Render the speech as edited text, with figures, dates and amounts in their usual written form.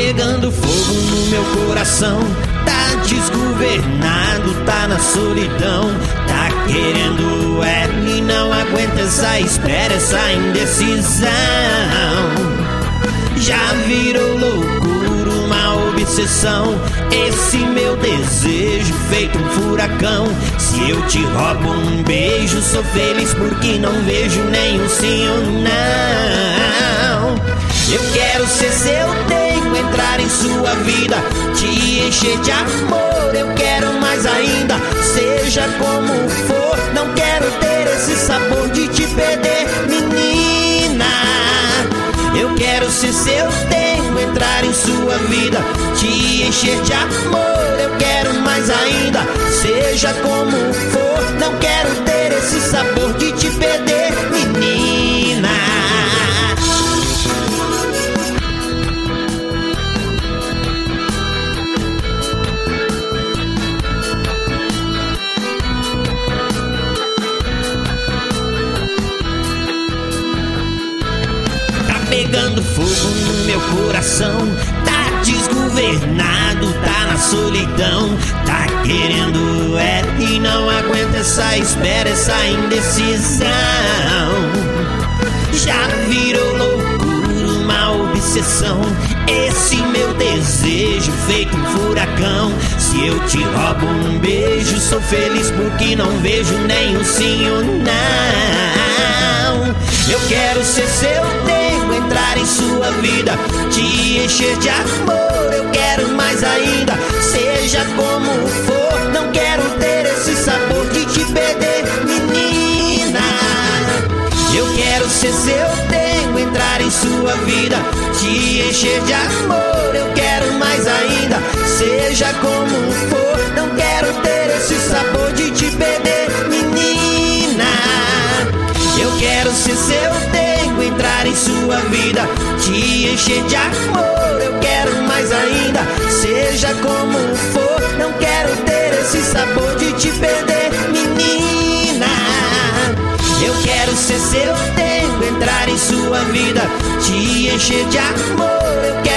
pegando fogo no meu coração, tá desgovernado, tá na solidão, tá querendo e não aguenta essa espera, essa indecisão. Já virou loucura, uma obsessão, esse meu desejo feito um furacão. Se eu te roubo um beijo, sou feliz porque não vejo nenhum sim ou não. Eu quero ser seu tempo, entrar em sua vida, te encher de amor, eu quero mais ainda. Seja como for, não quero ter esse sabor de te perder, menina. Eu quero ser seu tempo, entrar em sua vida, te encher de amor, eu quero mais ainda. Seja como for, não quero ter esse sabor de te perder, menina. Pegando fogo no meu coração, tá desgovernado, tá na solidão, tá querendo e não aguenta essa espera, essa indecisão. Já virou loucura, uma obsessão, esse meu desejo feito um furacão. Se eu te roubo um beijo, sou feliz porque não vejo nenhum sim ou não. Eu quero ser seu tempo, entrar em sua vida, te encher de amor, eu quero mais ainda. Seja como for, não quero ter esse sabor de te perder, menina. Eu quero ser seu tempo, entrar em sua vida, te encher de amor, eu quero mais ainda. Seja como for, não quero ter esse sabor de te perder, menina. Eu quero ser seu tempo, entrar em sua vida, te encher de amor, eu quero mais ainda. Seja como for, não quero ter esse sabor de te perder, menina. Eu quero ser seu tempo, entrar em sua vida, te encher de amor, eu quero